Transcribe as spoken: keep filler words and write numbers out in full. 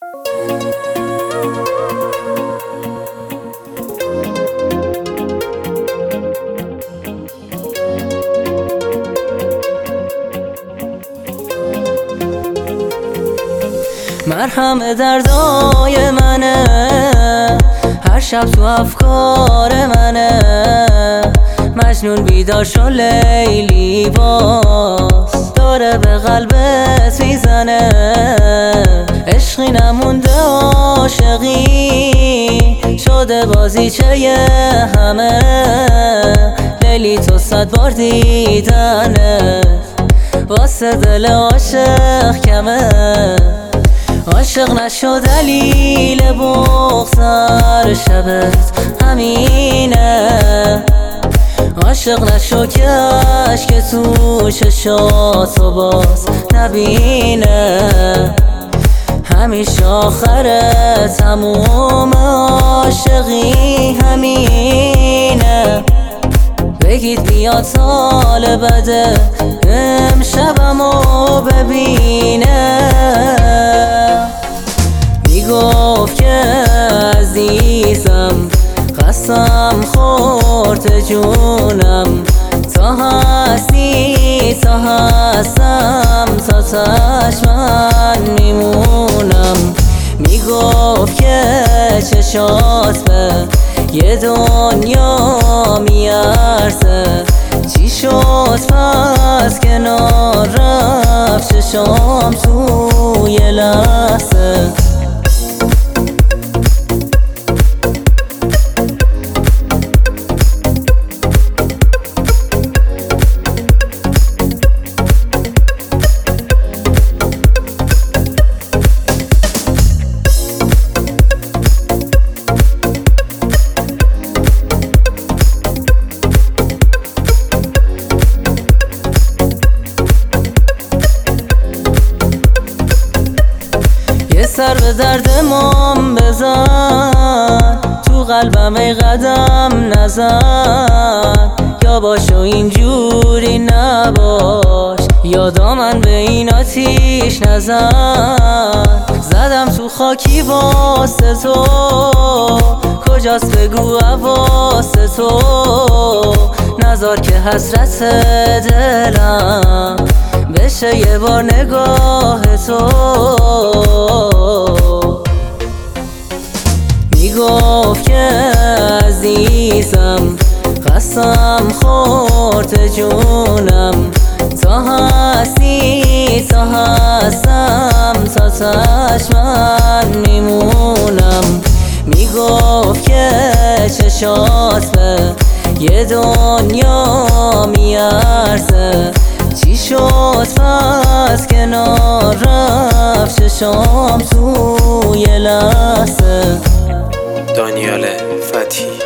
مرهم دردای منه، هر شب تو افکار منه. مجنون بیدار شو لیلی باز، داره به قلبت میزنه. عشقی نمونده عاشقی، شده بازیچه همه. لیلی تو صد بار دیدنه، واسه دل عاشق کمه. عاشق نشو دلیل بغض هر شبت همینه. عاشق نشو که اشک تو چشاتو باز نبینه. همیشه آخر تموم عاشقی همینه. بگید بیا سال بده امشبمو ببینه. میگفت که عزیزم قسم خورد جونم، تا هستی تا هستم تا چشمن میمونم. میگفت که چشات به یه دنیا میارزه. چی شد پس کنار رفت چشام تو یه لحظه. سر به درد من بزن، تو قلبم ای قدم نزن. یا باش و اینجوری نباش، یا دامن به این آتیش نزن. زدم تو خاکی واسه تو، کجاست بگو واسه تو. نذار که حسرت دلم بشه یه بار نگاه تو. میگفت که عزیزم قسم خورد جونم، تا هستی تا هستم تا چشمن میمونم. میگفت که چشات به یه دنیا میارزه. چی شد پس کنار رفت چشام تو یه لحظه. دانیال فتی